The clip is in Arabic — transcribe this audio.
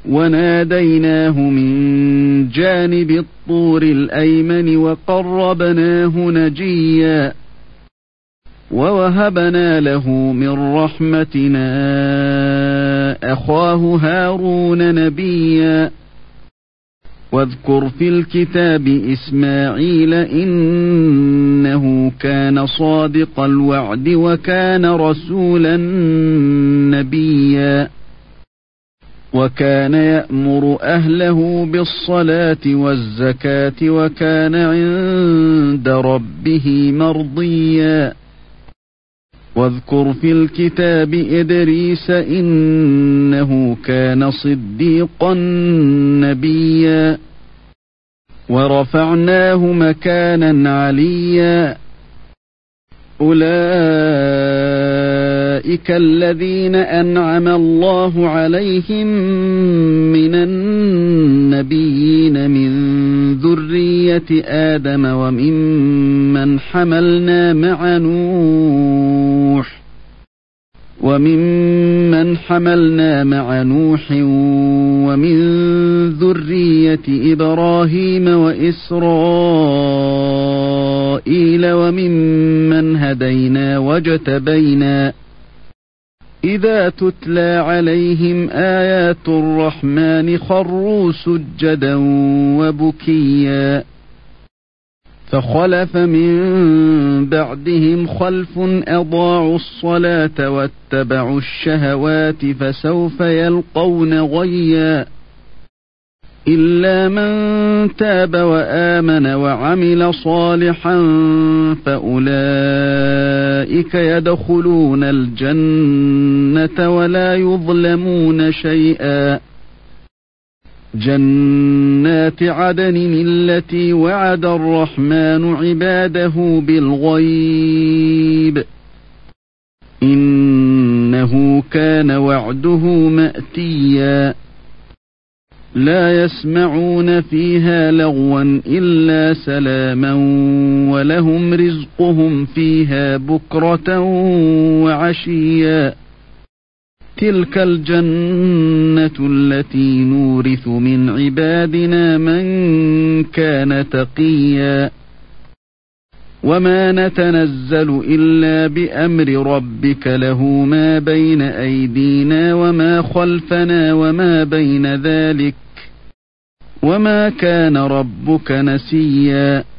وناديناه من جانب الطور الأيمن وقربناه نجيا ووهبنا له من رحمتنا أخاه هارون نبيا واذكر في الكتاب إسماعيل إنه كان صادق الوعد وكان رسولا نبيا وكان يأمر أهله بالصلاة والزكاة وكان عند ربه مرضيا واذكر في الكتاب إدريس إنه كان صديقا نبيا ورفعناه مكانا عليا أولئك الذين أنعم الله عليهم من النبيين من ذرية آدم وممن حملنا مع نوح ومن ذرية إبراهيم وإسرائيل وممن هدينا واجتبينا إذا تتلى عليهم آيات الرحمن خروا سجدا وبكيا فخلف من بعدهم خلف أضاعوا الصلاة واتبعوا الشهوات فسوف يلقون غيا إلا من تاب وآمن وعمل صالحا فأولئك يدخلون الجنة ولا يظلمون شيئا جنات عدن التي وعد الرحمن عباده بالغيب إنه كان وعده مأتيا لا يسمعون فيها لغوا إلا سلاما ولهم رزقهم فيها بكرة وعشيا تلك الجنة التي نورث من عبادنا من كان تقيا وما نتنزل إلا بأمر ربك له ما بين أيدينا وما خلفنا وما بين ذلك وما كان ربك نسيا